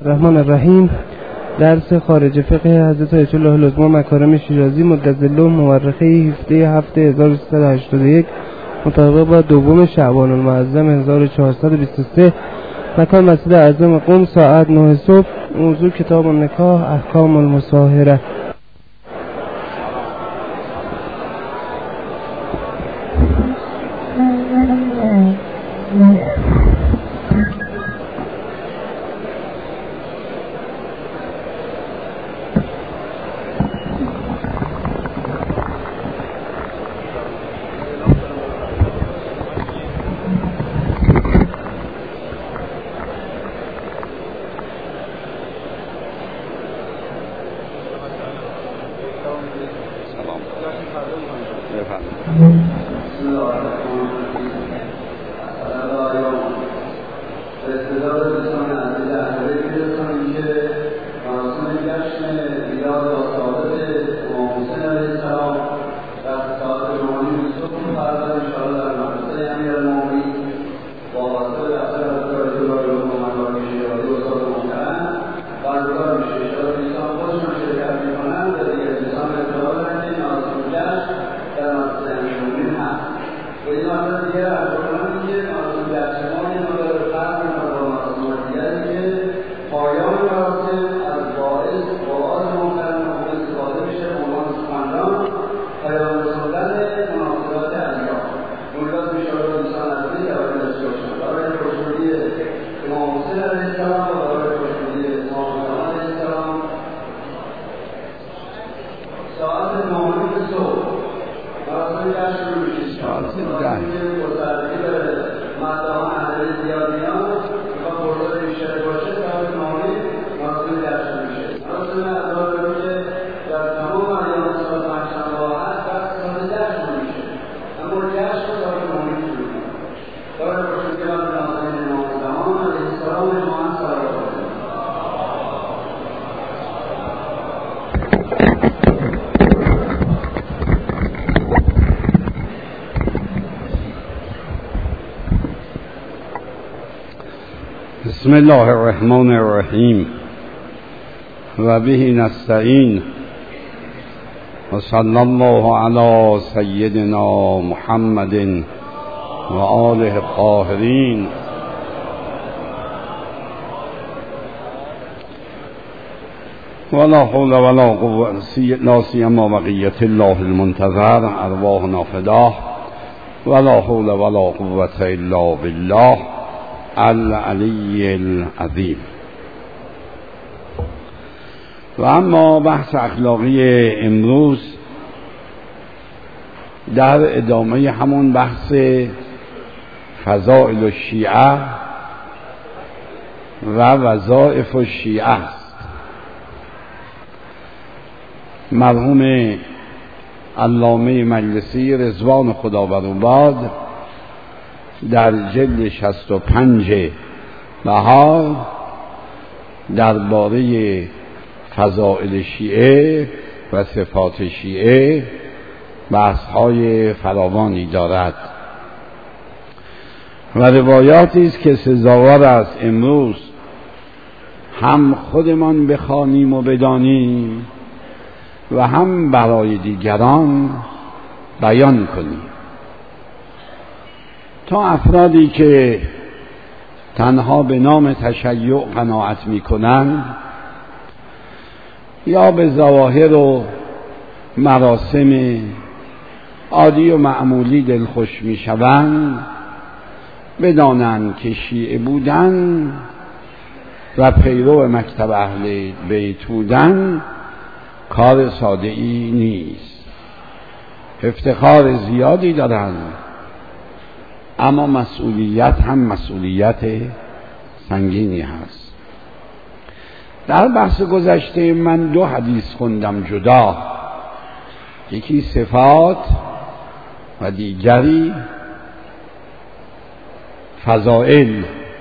الرحمن الرحیم. درس خارج فقه حضرت آیت الله العظمی مکارم شیرازی مدظله مورخه 17/7/1381 مطابق با دوم شعبان المعظم 1423. مکان مسجد اعظم قم، ساعت 9 صبح. موضوع کتاب النکاح، احکام المصاهره. بسم الله الرحمن الرحیم و به نستعین و صلی الله علی سیدنا محمد و آله الطاهرین. ولا حول ولا قوة لا سیما بقیة الله المنتظر ارواحنا فداه. ولا حول ولا قوة الا بالله العلی العظیم. و اما بحث اخلاقی امروز در ادامه همون بحث فضائل الشیعه و وظایف الشیعه است. مرحوم علامه مجلسی رضوان خدا بر او باد در جلد 65 بهار درباره فضائل شیعه و صفات شیعه بحث‌های فراوانی دارد و روایاتی است که سزاوار است امروز هم خودمان بخوانیم و بدانیم و هم برای دیگران بیان کنیم، تا افرادی که تنها به نام تشیع قناعت می‌کنند یا به ظواهر و مراسم عادی و معمولی دلخوش می‌شوند بدانند که شیعه بودن و پیرو مکتب اهل بیت بودن کار ساده‌ای نیست. افتخار زیادی دارند، اما مسئولیت هم مسئولیت سنگینی هست. در بحث گذشته من 2 حدیث خوندم جدا، یکی صفات و دیگری فضائل،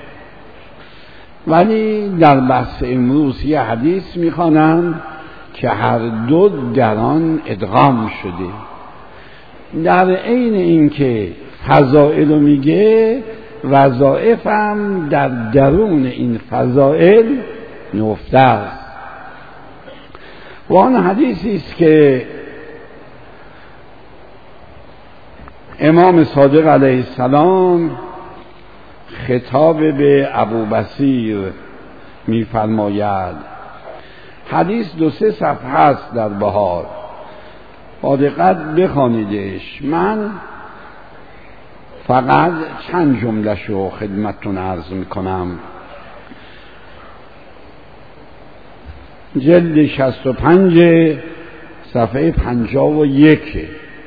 ولی در بحث امروز یه حدیث میخوانم که هر دو در آن ادغام شده. در عین اینکه فضائل رو میگه، وظایف هم در درون این فضائل نهفته است و آن حدیثی است که امام صادق علیه السلام خطاب به ابوبصیر می‌فرماید. حدیث 2-3 صفحه است در بهار، با دقت بخوانیدش. من فقط چند جمله‌شو خدمتتون عرض میکنم. جلد 65 صفحه 51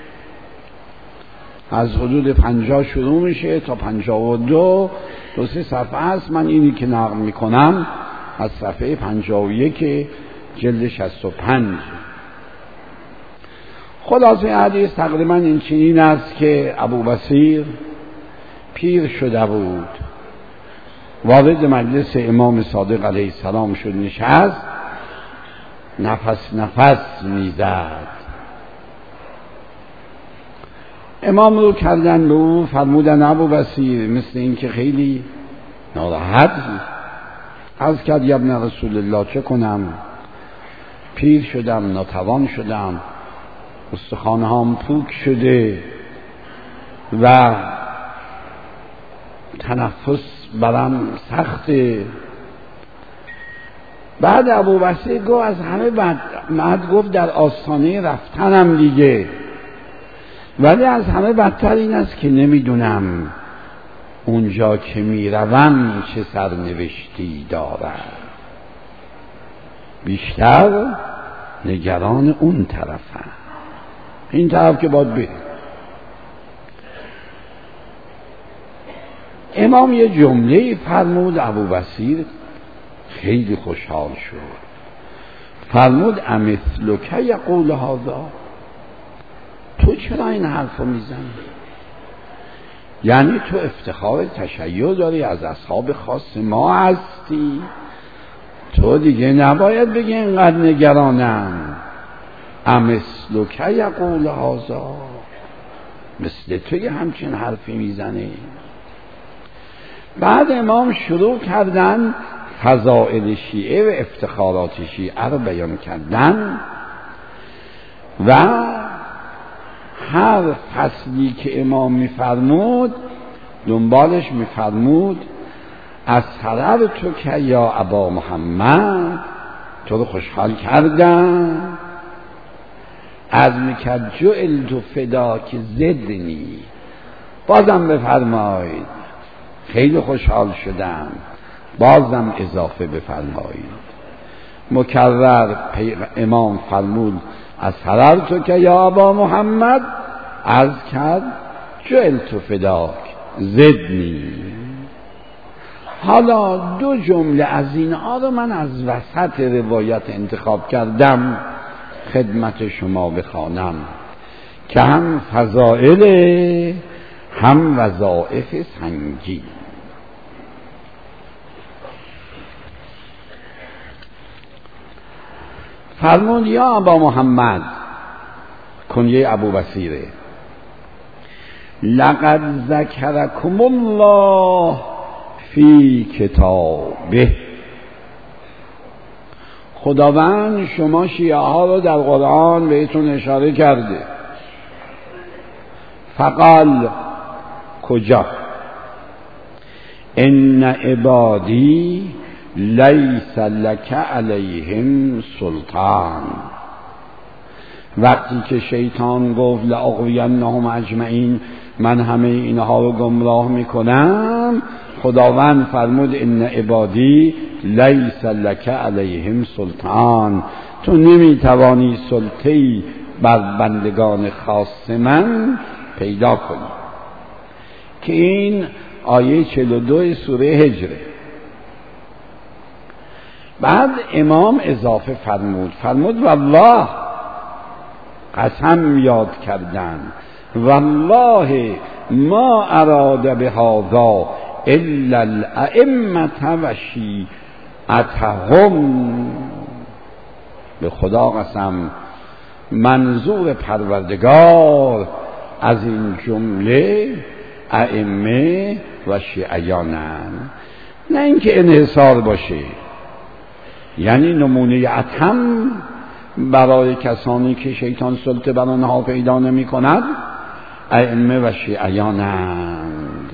از حدود 50 شروع میشه تا 52 2-3 صفحه است. من اینی که نقل میکنم از صفحه 51 جلد 65. خلاصه حدیث تقریبا این چنین است که ابوبصیر پیر شده بود، وارد مجلس امام صادق علیه السلام شد، نشست، نفس میزد. امام رو کردن به او، فرمودن ابوبصیر مثل این که خیلی ناراحت. عرض کرد یا ابن رسول الله چه کنم؟ پیر شدم، ناتوان شدم، استخوان‌هام پوک شده و تنفس برم سخته. بعد ابوبصیر گفت از همه بعد گفت در آستانه رفتنم دیگه، ولی از همه بدتر این است که نمیدونم اونجا که میروم چه سرنوشتی دارد. بیشتر نگران اون طرفم، این طرف که باید بریم. امام یه جمله فرمود، ابوبصیر خیلی خوشحال شد. فرمود امثلک یقول هذا، تو چرا این حرف رو میزنی؟ یعنی تو افتخار تشیع داری، از اصحاب خاص ما هستی، تو دیگه نباید بگی اینقدر نگرانم. امثلک یقول هذا، مثل تو یه همچین حرفی میزنه. بعد امام شروع کردن فضائل شیعه و افتخارات شیعه رو بیان کردن و هر فصلی که امام میفرمود دنبالش میفرمود از سرر تو که یا ابا محمد، تو رو خوشحال کردم. از میکرد جعلت فداک زدنی، بازم بفرمایید خیلی خوشحال شدم، بازم اضافه بفرمایید. مکرر امام فرمود از سرر تو که یا ابا محمد، عرض کرد جعلت فداک زدنی. حالا 2 جمله از اینها رو من از وسط روایت انتخاب کردم خدمت شما بخوانم که هم فضائل هم وظایف سنگین. فرمود یا ابا محمد، کنیه ابوبصیره، لقد ذکرکم الله فی کتابه، خداوند شما شیعه ها رو در قرآن بهتون اشاره کرده. فقال کجا؟ ان عبادی لیس لک علیهم سلطان. وقتی که شیطان گفت لاغوینهم اجمعین، من همه اینها رو گمراه میکنم، خداوند فرمود ان عبادی لیس لک علیهم سلطان، تو نمیتوانی سلطه‌ای بر بندگان خاص من پیدا کنی. که این آیه 42 سوره هجره. بعد امام اضافه فرمود والله، قسم یاد کردن، والله ما اراد بهذا الا الائمه و شیعتهم، به خدا قسم منظور پروردگار از این جمله ائمه و شیعیانن، نه اینکه انحصار باشه. یعنی نمونه اتم برای کسانی که شیطان سلطه بر آنها پیدا نمی کند ائمه و شیعیانند.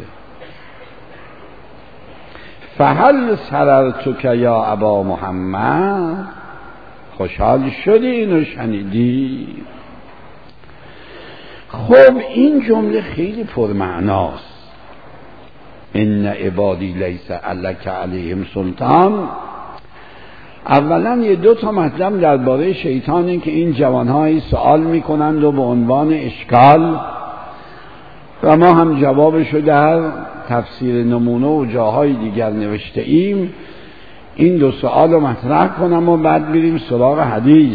فهل سررتک یا ابا محمد، خوشحال شدی اینو شنیدی؟ خب این جمله خیلی پرمعناست. ان عبادی لیس لک علیهم سلطان. اولا یه دو تا مطلب درباره شیطانی که این جوانهایی سوال میکنند و به عنوان اشکال و ما هم جوابشو در تفسیر نمونه و جاهای دیگر نوشته ایم، این دو سوال رو مطرح کنم و بعد بریم سراغ حدیث.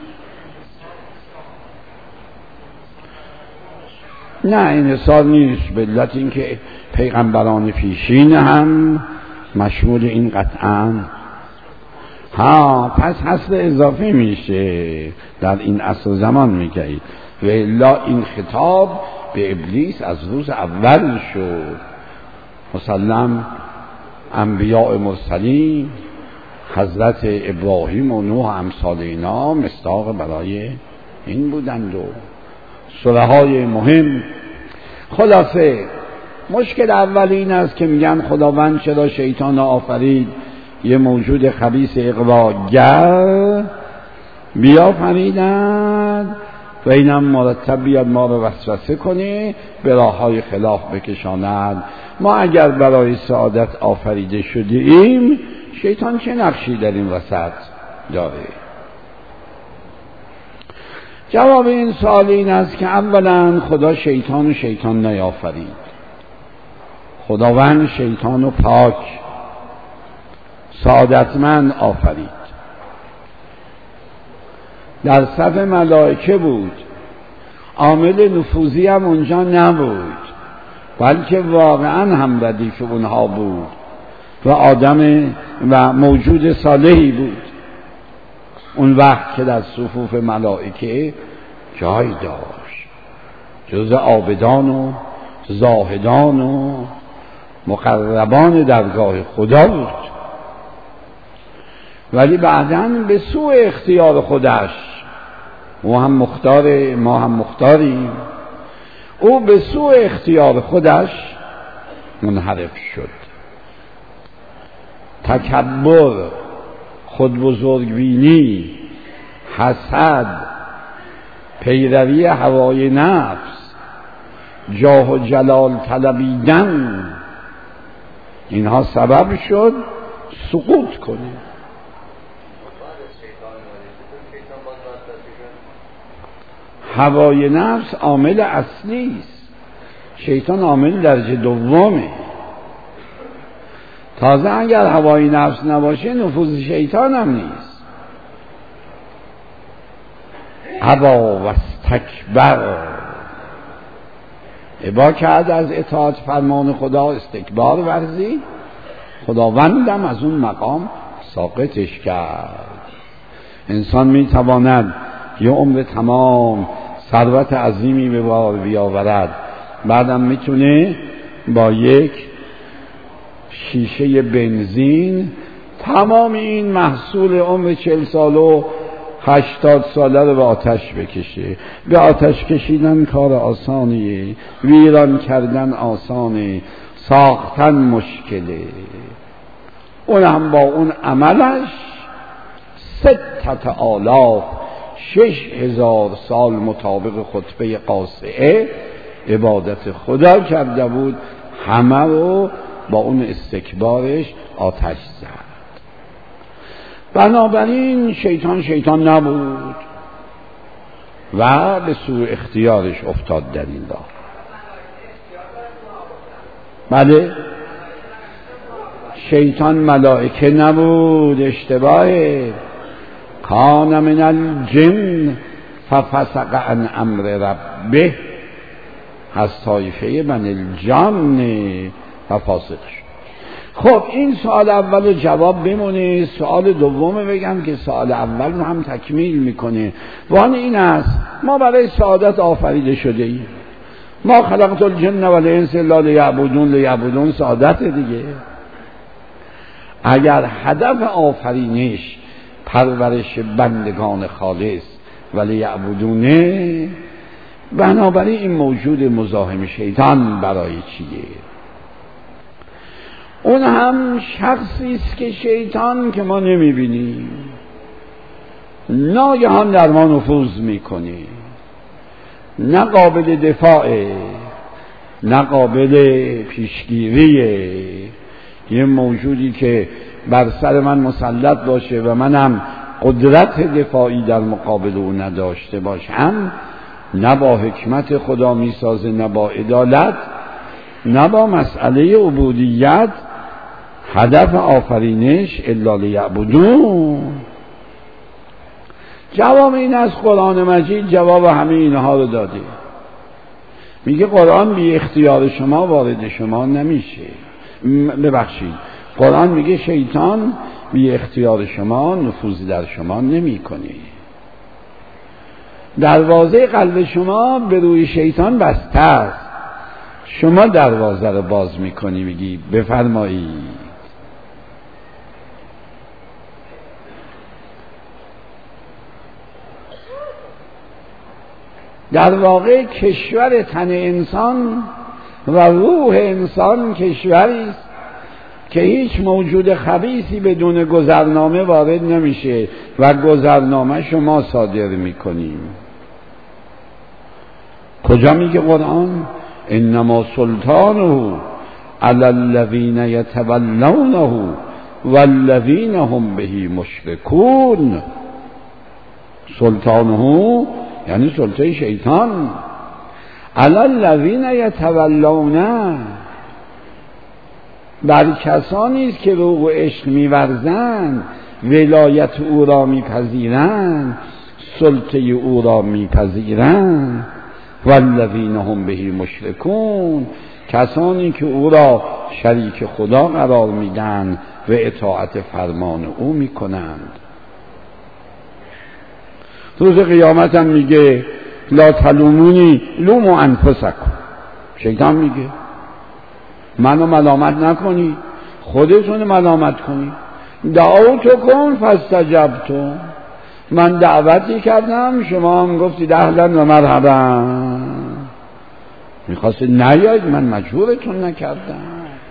نه این حساب نیست، به علت این که پیغمبران پیشین هم مشمول این قطعاً. پس حسب اضافه میشه در این عصر زمان میگید و الا این خطاب به ابلیس از روز اول شد. مسلم انبیاء مرسلین حضرت ابراهیم و نوح امثال اینا مصداق برای این بودند و سوره های مهم. خلاصه مشکل اول این است که میگن خداوند چرا شیطان آفرید، یه موجود خبیث اغواگر بیافریدند و اینم مرتب بیاد ما رو وسوسه کنه، به راههای خلاف بکشاند. ما اگر برای سعادت آفریده شدیم، شیطان چه نقشی در این وسط داره؟ جواب این سوال این است که اولا خدا شیطان و شیطان نیافرید. خداوند شیطان و پاک سعادتمند آفرید. در صف ملائکه بود، عامل نفوذی هم اونجا نبود، بلکه واقعا هم ردیف اونها بود و آدم و موجود صالحی بود اون وقت که در صفوف ملائکه جای داشت، جز عابدان و زاهدان و مقربان درگاه خدا بود. ولی بعداً به سوء اختیار خودش، او هم مختار ما هم مختاریم، او به سوء اختیار خودش منحرف شد. تکبر، خودبزرگبینی، حسد، پیروی هوای نفس، جاه و جلال طلبیدن، اینها سبب شد سقوط کنه. هوای نفس عامل اصلی است، شیطان عامل درجه دومه. تازه اگر هوای نفس نباشه نفوذ شیطان هم نیست. ابا و استکبر، ابا کرد از اطاعت فرمان خدا، استکبار ورزید، خداوندم از اون مقام ساقطش کرد. انسان میتواند یه عمر تمام ثروت عظیمی به بار بیاورد، بعدم میتونه با یک شیشه بنزین تمام این محصول عمر 40 سال و 80 ساله رو به آتش بکشه. به آتش کشیدن کار آسانیه، ویران کردن آسانه، ساختن مشکله. اون هم با اون عملش 6,000 6,000 سال مطابق خطبه قاصعه عبادت خدا کرده بود، همه رو با اون استکبارش آتش زد. بنابراین شیطان نبود و به سوء اختیارش افتاد در این راه. بله، شیطان ملائکه نبود، اشتباهه. کان من الجن ففسق عن امر ربه، از طایفه من الجن ففاسق شد. خب این سوال اول جواب بمونه. سوال دوم بگم که سوال اول رو هم تکمیل میکنه. وان این است ما برای سعادت آفریده شده ایم. ما خلقت الجن والانس الا لیعبدون سعادت دیگه. اگر هدف آفرینش پرورش بندگان خالص ولی یعبدونه. بنابراین این موجود مزاحم شیطان برای چیه؟ اون هم شخصی است که شیطان که ما نمیبینیم ناگهان در ما نفوذ میکنه، نه قابل دفاعه نه قابل پیشگیریه. یه موجودی که بر سر من مسلط باشه و منم قدرت دفاعی در مقابل او نداشته باشم، نه با حکمت خدا میسازه، نه با عدالت، نه با مسئله عبودیت، هدف آفرینش الا لیعبدون. جواب این از قرآن مجید جواب همه اینها رو داده. میگه قرآن بی اختیار شما وارد شما نمیشه. ببخشید، قرآن میگه شیطان بی اختیار شما نفوذی در شما نمیکنه. دروازه قلب شما به روی شیطان بسته است، شما دروازه رو باز میکنی، میگی بفرمایید. در واقع کشور تن انسان و روح انسان کشوری است که هیچ موجود خبیثی بدون گذرنامه وارد نمیشه و گذرنامه شما صادر میکنیم. کجا میگه قرآن؟ انما سلطانه علی الذین یتولونه والذین هم به مشرکون. سلطانه یعنی سلطه شیطان. علی الذین یتولونه، بر کسانی است که روح و عشق می‌ورزند، ولایت او را می‌پذیرند، سلطه او را می‌پذیرند. والذین هم به مشرکون، کسانی که او را شریک خدا قرار میدن و اطاعت فرمان او میکنند. روز قیامت هم میگه لا تلومونی لوموا انفسکم. شیطان میگه منو ملامت نکنی، خودتون ملامت کنی. دعوتکم فاستجبتم، من دعوتی کردم شما هم گفتید اهلا و مرحبا. میخواستید نیایید، من مجبورتون نکردم.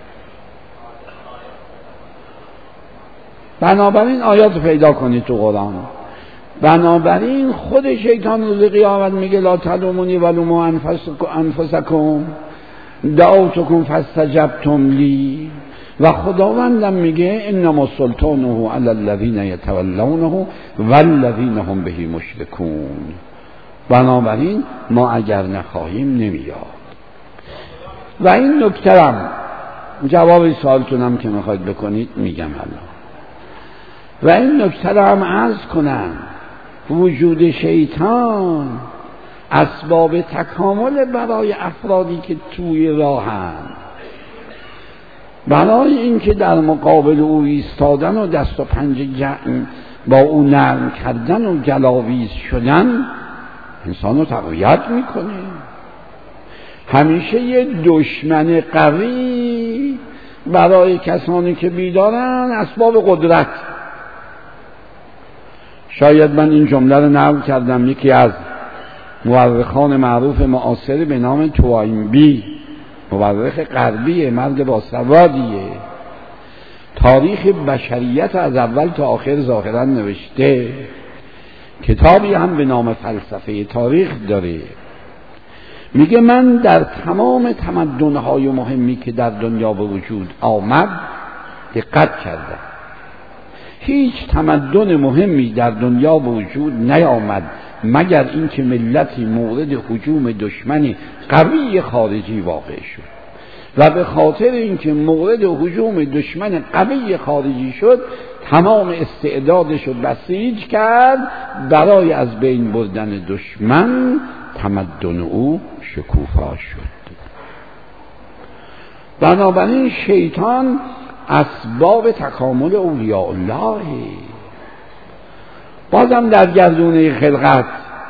بنابراین آیات پیدا کنید تو قرآن. بنابراین خود شیطان روز قیامت میگه لا تلومونی ولوموا انفسکم دعوتکم فاستجبتم لی. و خداوندم میگه انما سلطانه علی الذین یتولونه والذین هم به مشرکون. بنابراین ما اگر نخواهیم نمیاد. و این نکته‌ام جواب سوالتونم که میخواید بکنید میگم الان. و این نکته هم عرض کنم، وجود شیطان اسباب تکامل برای افرادی که توی راهند، برای اینکه در مقابل او ایستادن و دست و پنجه با او نرم کردن و گلاویز شدن انسان رو تقویت میکنه. همیشه یه دشمن قوی برای کسانی که بیدارن اسباب قدرت. شاید من این جمله رو نقل کردم، یکی از مورخان معروف معاصر به نام توائینبی، مورخ غربیه، مرد باسوادیه، تاریخ بشریت از اول تا آخر ظاهرا نوشته. کتابی هم به نام فلسفه تاریخ داره. میگه من در تمام تمدن‌های مهمی که در دنیا به وجود آمد دقت کردم، هیچ تمدن مهمی در دنیا به وجود نیامد مگر اینکه ملتی مورد هجوم دشمن قوی خارجی واقع شد و به خاطر اینکه مورد هجوم دشمن قوی خارجی شد تمام استعدادش رو بسیج کرد برای از بین بردن دشمن. تمدن او شکوفا شد. بنابراین شیطان اسباب تکامل اولیاء الله. بازم در گردونه خلقت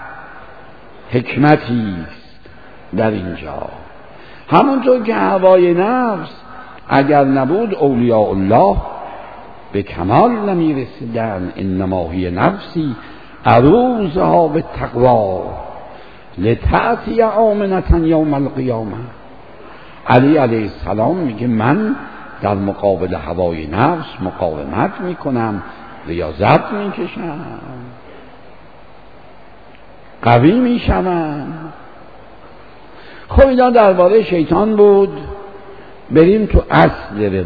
حکمتی است در اینجا. همونطور که هوای نفس اگر نبود اولیاء الله به کمال نمیرسیدن. انما هی نفسی عروضها به تقوا لتأتی آمنة یوم القیامه. علی علیه السلام میگه من در مقابل هوای نفس مقاومت میکنم، ریاضت میکشم، قوی میشم. خب اینا درباره شیطان بود. بریم تو اصل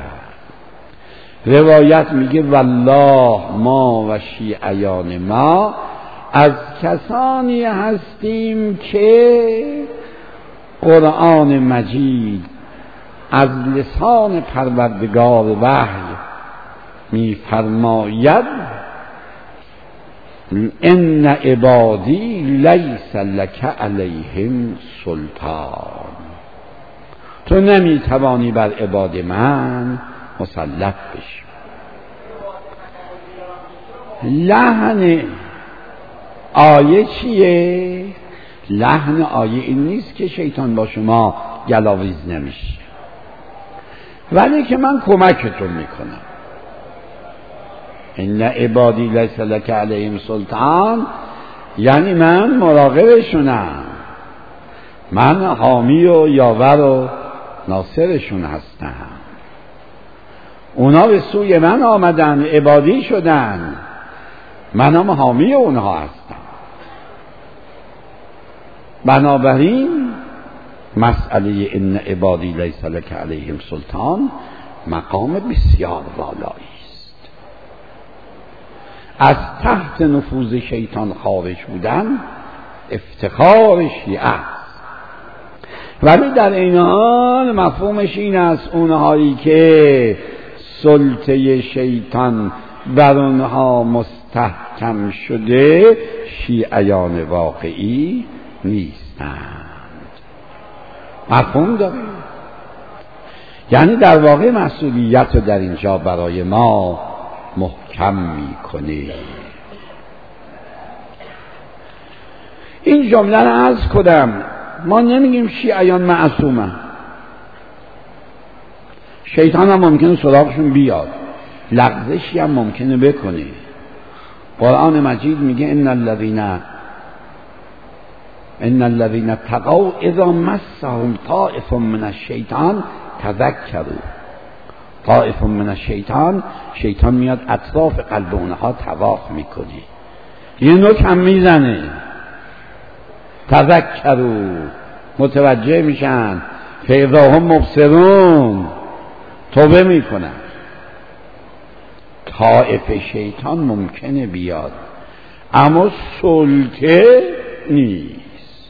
روایت میگه والله ما و شیعیان ما از کسانی هستیم که قرآن مجید از لسان پروردگار وحی میفرماید ان عبادی لیس لک علیهم سلطان. تو نمیتوانی بر عباد من مسلط بشی. لحن آیه چیه؟ لحن آیه این نیست که شیطان با شما گلاویز نمیشه، ولی که من کمکتون میکنم. ان عبادی لیس لک علیهم سلطان یعنی من مراقبشونم، من حامی و یاور و ناصرشون هستم. اونا به سوی من آمدن، عبادی شدن، منم حامی اونها هستم. بنابراین مسئله ان عبادی لیس لک علیهم سلطان مقام بسیار بالایی است. از تحت نفوذ شیطان خارج بودن افتخار شیعه است، ولی در این حال مفهومش این است اونهایی که سلطه شیطان بر اونها مستحکم شده شیعیان واقعی نیستند. مفهوم داره؟ یعنی در واقع مسئولیت رو در اینجا برای ما محکم میکنه. این جمله رو عرض کنم، ما نمیگیم شیعیان معصومن، شیطان هم ممکنه سراغشون بیاد، لغزشی هم ممکنه بکنه. قرآن مجید میگه ان الذین اتقوا اذا مسهم طائف من الشیطان تذکروا. طائف من الشیطان، شیطان میاد اطراف قلب اونها طواف میکنه، یه نوک هم میزنه، تذکروا، متوجه میشن، فاذا هم مبصرون، توبه میکنن. طائف شیطان ممکنه بیاد اما سلطه نیست.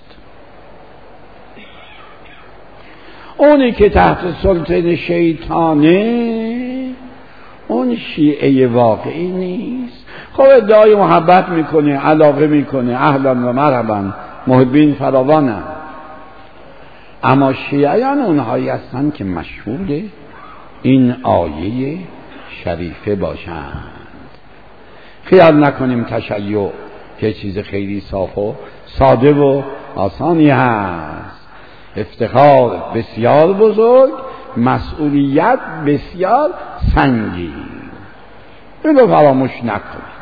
اونی که تحت سلطه شیطانه اون شیعه واقعی نیست. خب ادعای محبت میکنه، علاقه میکنه، اهلا و مرحبا، محبین فراوانن، اما شیعیان اونهایی هستن که مشهور این آیه شریفه باشند. خیال نکنیم تشیع که چیز خیلی صاف و ساده و آسانی هست. افتخار بسیار بزرگ، مسئولیت بسیار سنگین. اینو فراموش نکنید.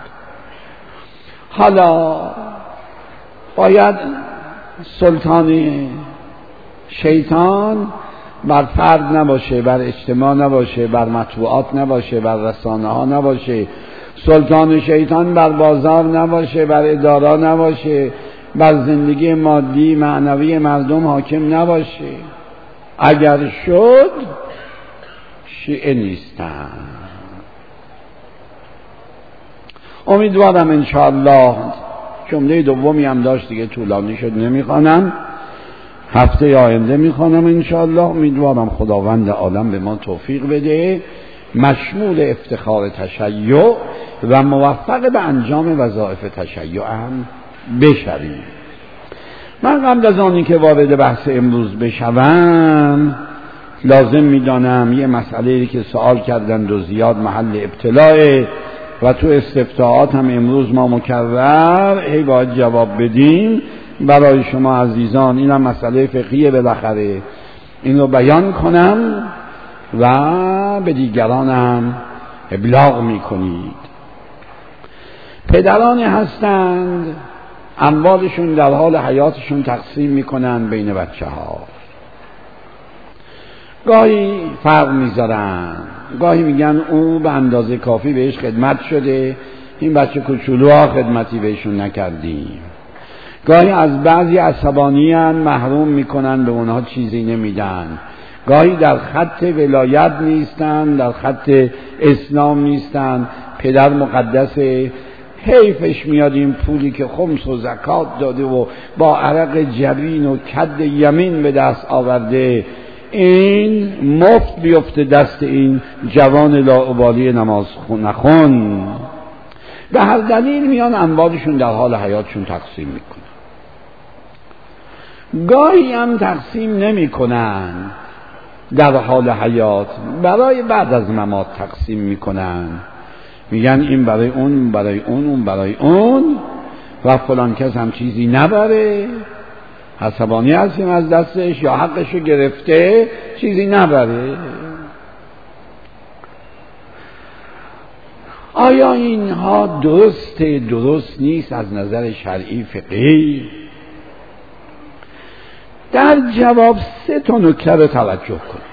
حالا باید سلطان شیطان بر فرد نباشه، بر اجتماع نباشه، بر مطبوعات نباشه، بر رسانه ها نباشه. سلطان شیطان بر بازار نباشه، بر اداره نباشه، بر زندگی مادی معنوی مردم حاکم نباشه. اگر شد شیعه نیستن. امیدوارم انشاءالله. جمله دومی هم داشت دیگه طولانی شد نمیخوانم، هفته آینده میخوانم انشاءالله. امیدوارم خداوند عالم به ما توفیق بده مشمول افتخار تشیع و موفق به انجام وظایف تشیع هم بشویم. من قبل از آنی که وارد بحث امروز بشوم لازم میدانم یه مسئله که سوال کردند و زیاد محل ابتلاء و تو استفتاءات هم امروز ما مکرر باید جواب بدیم برای شما عزیزان. این هم مسئله فقهیه، بالاخره این رو بیان کنم و به دیگران هم ابلاغ میکنید. پدرانی هستند اموالشون در حال حیاتشون تقسیم میکنن بین بچه ها. گاهی فرق میذارن، گاهی میگن او به اندازه کافی بهش خدمت شده، این بچه کوچولوها خدمتی بهشون نکردیم. گاهی از بعضی عصبانیان محروم میکنن، به اونها چیزی نمیدن. گاهی در خط ولایت نیستن، در خط اسلام نیستن. پدر مقدسه، حیفش میاد این پولی که خمس و زکات داده و با عرق جبین و کد یمین به دست آورده، این مفت بیفته دست این جوان لاابالی نماز نخون. به هر دلیل میان اموالشون در حال حیاتشون تقسیم میکنن. گاهی هم تقسیم نمیکنن در حال حیات، برای بعد از ممات تقسیم میکنن. میگن این برای اون، برای اون برای اون، و فلان کس هم چیزی نبره، عصبانی هستیم از دستش یا حقشو گرفته چیزی نبره. آیا اینها درسته؟ درست نیست از نظر شرعی فقهی؟ در جواب 3 نکته رو توجه کنید.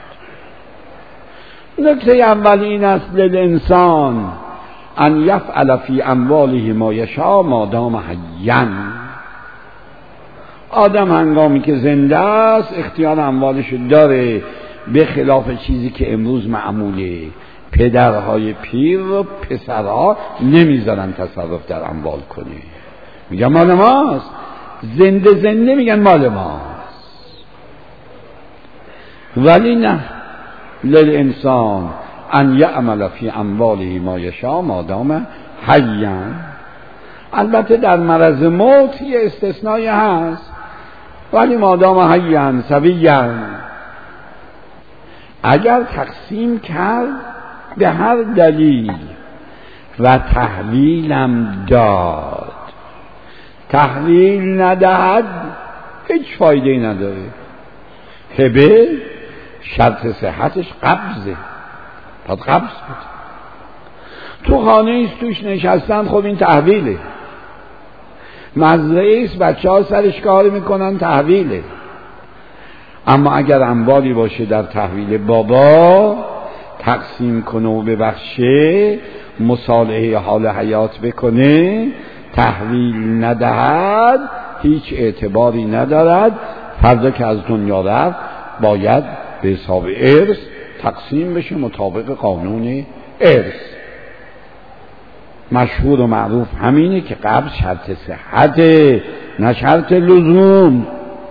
نکته اول این است: للانسان ان یفعل فی امواله ما یشاء ما دام حیا. آدم هنگامی که زنده است اختیار اموالش داره، به خلاف چیزی که امروز معموله. پدرهای پیر و پسرها نمیذارن تصرف در اموال کنه، میگن مال ماست. زنده میگن مال ماست. ولی نه، للانسان ان یعمل فی امواله ما یشاء ما دام حیا. البته در مرض موت یه استثنایی هست، ولی ما دام حیا سویا. اگر تقسیم کرد به هر دلیل و تحویلم داد، تحویل ندهد هیچ فایده نداره. هبه شرط صحتش قبضه، باید قبض بود. تو خانه ایست توش نشستن، خب این تحویله. مزرعه ایست بچه ها سرش کار میکنن، تحویله. اما اگر اموالی باشه در تحویل بابا، تقسیم کنه و ببخشه، مصالحه حال حیات بکنه، تحویل ندهد، هیچ اعتباری ندارد. فردا که از دنیا رفت باید به حساب ارث تقسیم بشه مطابق قانون ارث. مشهور و معروف همینه که قبل شرط صحته، نه شرط لزوم.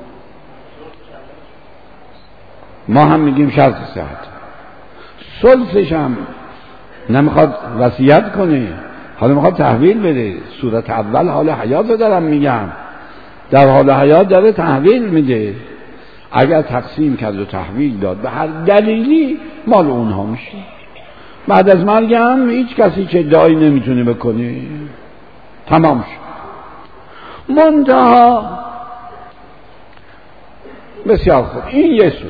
ما هم میگیم شرط صحت. ثلثش هم نمیخواد وصیت کنه، حالا میخواد تحویل بده. صورت اول حال حیات رو دارم میگم، در حال حیات داره تحویل میده. اگر تقسیم کرد و تحویل داد به هر دلیلی، مال اونها میشه. بعد از مرگ هم هیچ کسی که ادعایی نمیتونه بکنه، تمام شد. منتها بسیار خوب، این یه صورت.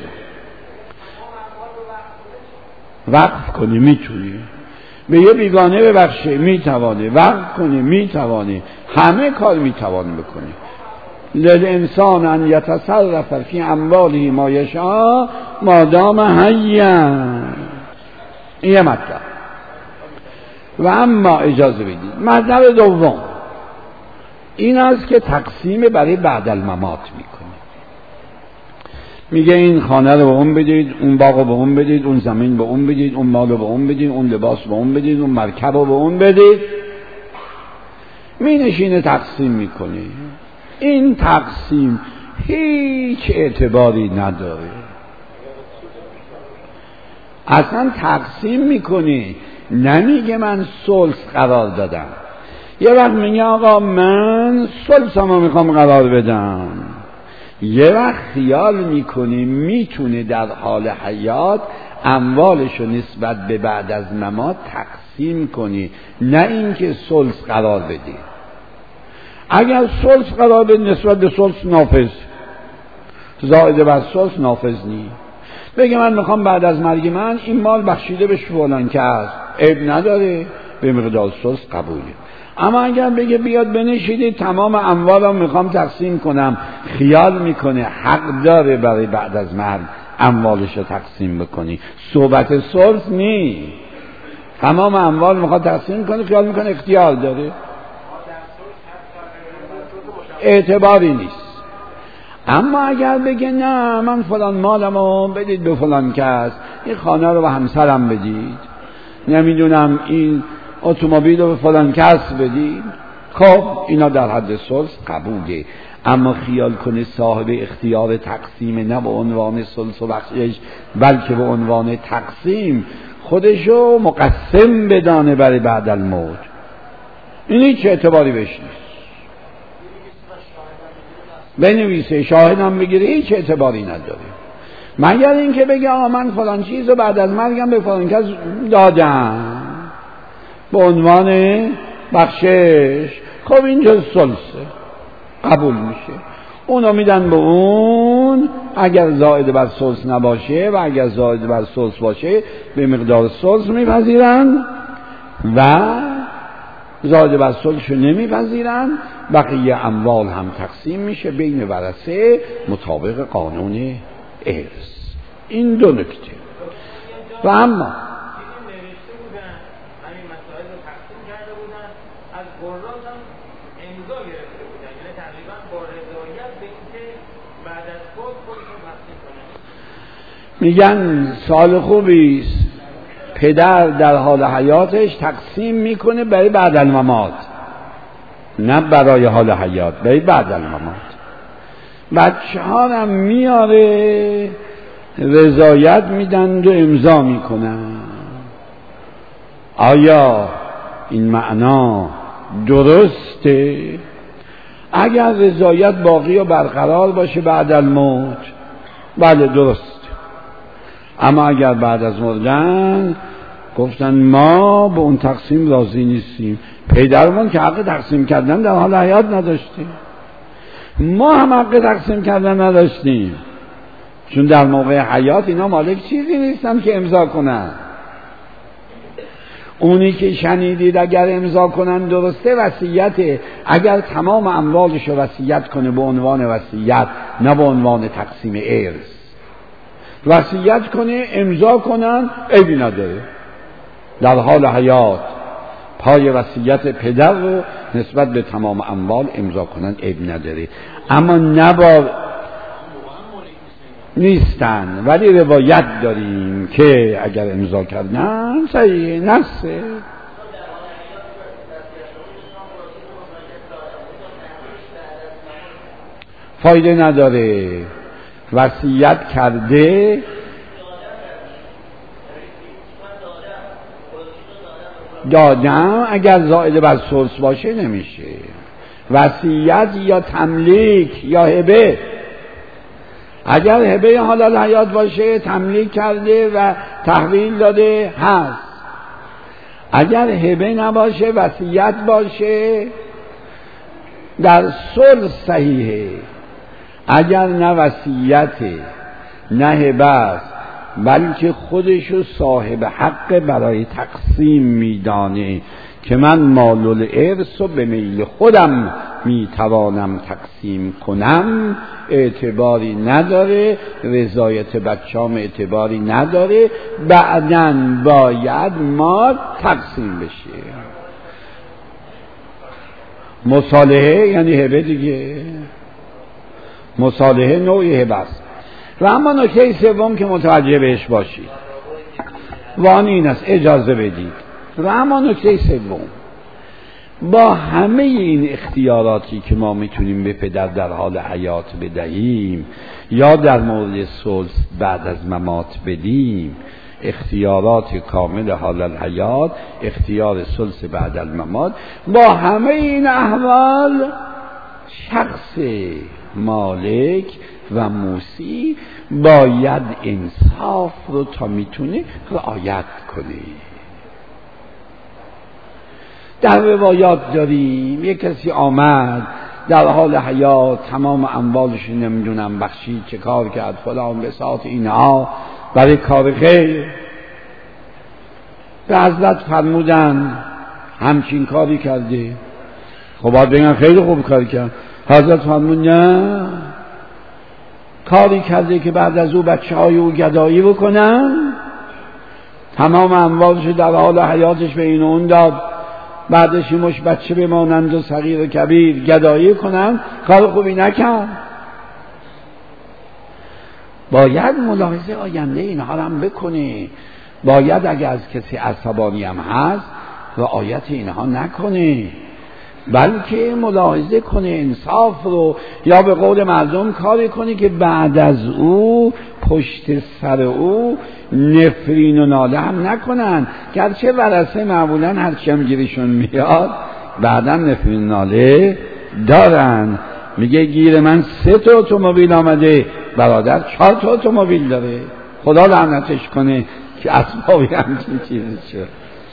وقف کنی میتونی، به یه بیگانه ببخشه میتوانه، وقف کنی میتوانه، همه کار میتوانه بکنه. للانسان ان یتصرف فی امواله ما یشاء ما دام حیا. این یه مطلب. و اما اجازه بدید مطلب دوم این است که تقسیم برای بعد الممات میکنه. میگه این خانه رو به اون بدید، اون باغ رو به اون بدید، اون زمین به اون بدید، اون مال رو به اون بدید، اون لباس به اون بدید، اون مرکب رو به اون بدید. می نشینه تقسیم میکنه. این تقسیم هیچ اعتباری نداره. اصلا تقسیم میکنه، نمیگه من ثلث قرار دادم. یه وقت میگه آقا من ثلثمو میخوام قرار بدم. یه وقت خیال میکنه میتونه در حال حیات اموالشو نسبت به بعد از ممات تقسیم کنی، نه اینکه ثلث قرار بدی. اگر ثلث قرار بدی نسبت به ثلث نافذ، زائد بر ثلث نافذ نی. بگه من میخوام بعد از مرگ من این مال بخشیده به فلان کس، عیب نداره، به مقدار ثلث قبوله. اما اگر بگه بیاد بنشینید تمام اموالم میخوام تقسیم کنم، خیال میکنه حق داره برای بعد از مرگ اموالش رو تقسیم بکنی. صحبت ثلث نی، تمام اموال میخواد تقسیم کنه، خیال میکنه اختیار داره، اعتباری نیست. اما اگر بگه نه من فلان مالمو بدید به فلان کس، این خانه رو به همسرم بدید، نمیدونم این اتومبیل رو به فلان کس بدید، خب اینا در حد ثلث قبوله. اما خیال کنه صاحب اختیار تقسیم، نه به عنوان ثلث و بخشش بلکه به عنوان تقسیم خودشو مقسم بدانه برای بعد الموت، این هیچ اعتباری بهش نیست. بنویسه شاهدم بگیره، هیچ اعتباری نداره، مگر اینکه بگه آقا من فلان چیز رو بعد از مرگم به فلان کس دادم به عنوان بخشش، خب اینجا ثلثه قبول میشه، اونو میدن به اون، اگر زائد بر ثلث نباشه و اگر زائد بر ثلث باشه به مقدار ثلث میپذیرن و زائد بر ثلث نمیپذیرن، بقیه اموال هم تقسیم میشه بین ورثه مطابق قانون ارث. این دو نکته. و اما میگن سال خوبیست، پدر در حال حیاتش تقسیم میکنه برای بعد الممات، نه برای حال حیات، برای بعد الممات. بچه ها هم میاره رضایت میدن و امضا میکنن. آیا این معنا درسته؟ اگر رضایت باقی و برقرار باشه بعد الموت، بله درست. اما اگر بعد از مردن گفتن ما به اون تقسیم راضی نیستیم، پدرمون که حق تقسیم کردن در حال حیات نداشتیم، ما هم حق تقسیم کردن نداشتیم، چون در موقع حیات اینا مالک چیزی نیستن که امضا کنن. اونی که شنیدید اگر امضا کنن درسته وصیته، اگر تمام اموالش رو وصیت کنه به عنوان وصیت نه به عنوان تقسیم ارث، وصیت کنه امضا کنن عیبی نداره، در حال حیات پای وصیت پدر رو نسبت به تمام اموال امضا کنن عیب نداره. اما نبا نیستن، ولی روایت داریم که اگر امضا کردن صحیح نسه. فایده نداره، وصیت کرده دادم، اگر زائد بر ثلث باشه نمیشه. وصیت یا تملیک یا هبه، اگر هبه حال حیات باشه تملیک کرده و تحویل داده هست، اگر هبه نباشه وصیت باشه در ثلث صحیحه. اگر نه وصیته نه هبه است بلکه خودشو صاحب حق برای تقسیم میدانه که من مال الارث رو به میل خودم میتوانم تقسیم کنم، اعتباری نداره، رضایت بچه‌ام اعتباری نداره، بعداً باید مال تقسیم بشه. مصالحه یعنی هبه دیگه، مصالحه نوعی هبه است. و اما نکته سوم که متوجه بهش باشید و آن این است، اجازه بدید. و اما نکته سوم، با همه این اختیاراتی که ما میتونیم به پدر در حال حیات بدهیم یا در مورد ثلث بعد از ممات بدیم، اختیارات کامل حال الحیات، اختیار ثلث بعد الممات، با همه این احوال شخص مالک و موسی باید انصاف رو تا میتونه رعایت کنه. در روایات داریم یک کسی آمد در حال حیات تمام اموالش نمیدونم بخشید، چه کار کرد فلان بساط اینها برای کار خیر. به حضرت فرمودن همچین کاری کرده. خب باید بگن خیلی خوب کاری کرد. حضرت فرمود نه، کاری کرده که بعد از او بچه های او گدایی بکنن، تمام اموالش در حال حیاتش به این و اون داد، بعدش این مش بچه بمانند و صغیر و کبیر گدایی کنن. کار خوبی نکرد. باید ملاحظه آینده اینها رو هم بکنی. باید اگه از کسی عصبانی هم هست رعایت اینها نکنی، بلکه ملاحظه کنی انصاف رو، یا به قول مردم کاری کنی که بعد از او پشت سر او نفرین و ناله هم نکنن. گرچه ورثه معمولا هر چی هم گیرشون میاد بعدا نفرین و ناله دارن. میگه گیر من 3 تا اتومبیل آمده، برادر 4 تا اتومبیل داره. خدا لعنتش کنه که اسبابی همچین چیزی شد.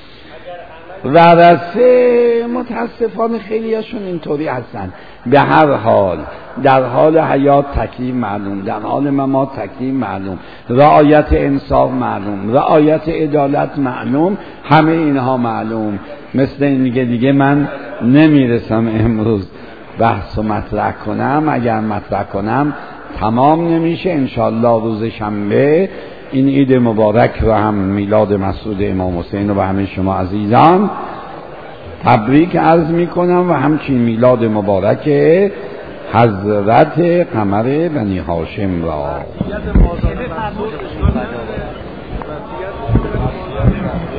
ورثه متاسفانه خیلی هاشون اینطوری هستن. به هر حال در حال حیات تکلیف معلوم، در حال ممات تکلیف معلوم، رعایت انصاف معلوم، رعایت عدالت معلوم، همه اینها معلوم. مثل این دیگه من نمیرسم امروز بحث و مطرح کنم. اگر مطرح کنم تمام نمیشه. انشاءالله روز شنبه این عید مبارک و هم میلاد مسعود امام حسین رو به همه شما عزیزان تبریک عرض میکنم و همچنین میلاد مبارک حضرت قمر بنی هاشم را.